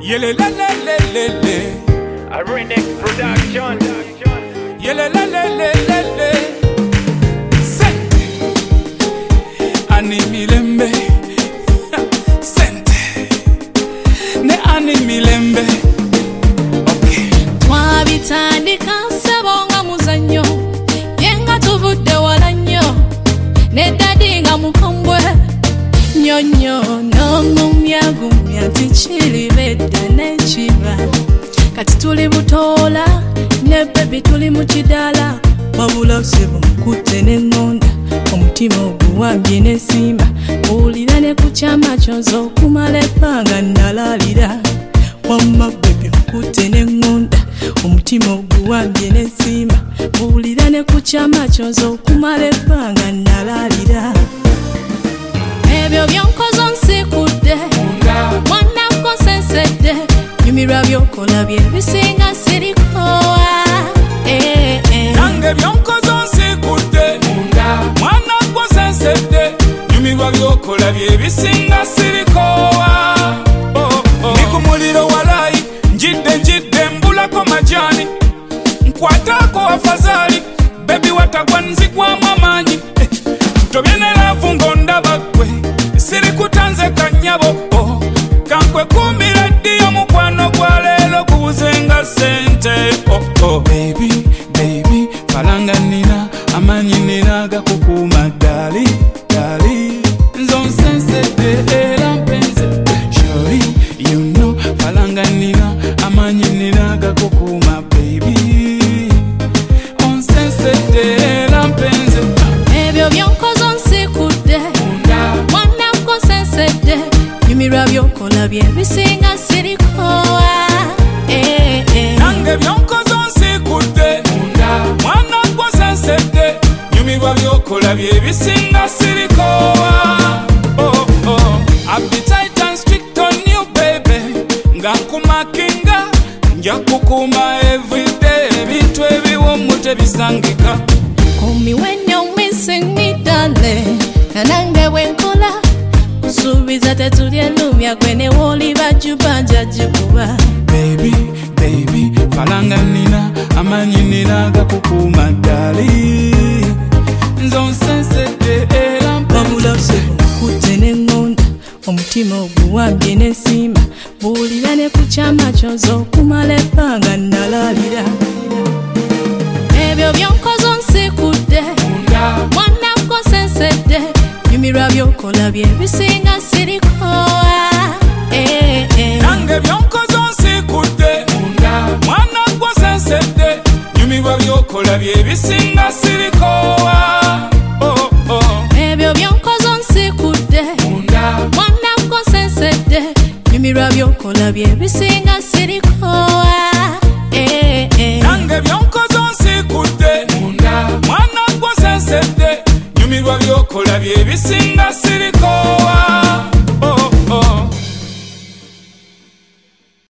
Yelelelelelele. A Renex production. Yelelelelelele. Sente. Ani milembe. Sente. Ne ani milembe. Okay. Twabitandika sebonga muzanyo. Yenga tuvudde wala nnyo. Ne dadi nga mukambwe. Nyonyo n'omumyagumya tikiribedda n'ekiba. Kati tuli butola ne baby tuli mu kidala. Wabula sebo nkutte n'engonda. Omutima oguwambye n'esimba. Owulira ne ku kyama kyonzo okumala ebbanga nalalira. Wamma baby nkutte n'engonda. Omutima oguwambye n'esimba. Owulira ne ku kyama kyonzo okumala ebbanga nalalira. Ebyo byonkozo nsikudde mwanako nsensedde nyumirwa byokola bye bisinga sirikowa nange byonkozo nsikudde mwanako nsensedde nyumirwa byokola bye bisinga sirikowa ndi ku muliro walayi njidde mbulako majani nkwatako afazali bebi watagwa nzigwamu amaanyi tobye ne laavu ng'ondaba ggwe sirikutanze kanyabo kankwe kumbira ddiyo mukwano gwa leero gubuzenga sente baby falanga nina amanyi nina gakukuuma dali nzo nsensedde era mpenze shori you know falanga nina amanyi nina gakukuuma baby onsensedde era mpenze ebyo byonkozo nsikudde mwanako nsensedde nyumirwa byokola bye bisinga sirikowa nange byonkozo nsikudde mwanako nsensedde nyumirwa byokola bye bisinga sirikowa appetite and strict on you baby nga nkumakinga nja kukuuma everyday ebintu ebiwomu tebisangika. Call me when you're missing me, darling. Nanange wenkola kusubiza tetulye lumya gwene woliba jubanja jikuba. Baby, falanga nina amanyi nina gakukuuma dali nzo nsensedde era wabula sebo nkutte n'engonda omutima oguwambye n'esimba buwulira ne ku kyama kyonzo okumala ebbanga nalalira. Ebyo byonkozo nsikudde mwanako nsensedde nyumirwa byokola bye bisinga sirikowa nange byonkozo nsikudde mwanako nsensedde nyumirwa byokola bye bisinga sirikowa ebyo byonkozo nsikudde mwanako nsensedde nyumirwa byokola bye bisinga sirikowa nange byonkozo nsikudde mwanako nsensedde nyumirwa byokola bye bisinga sirikowa.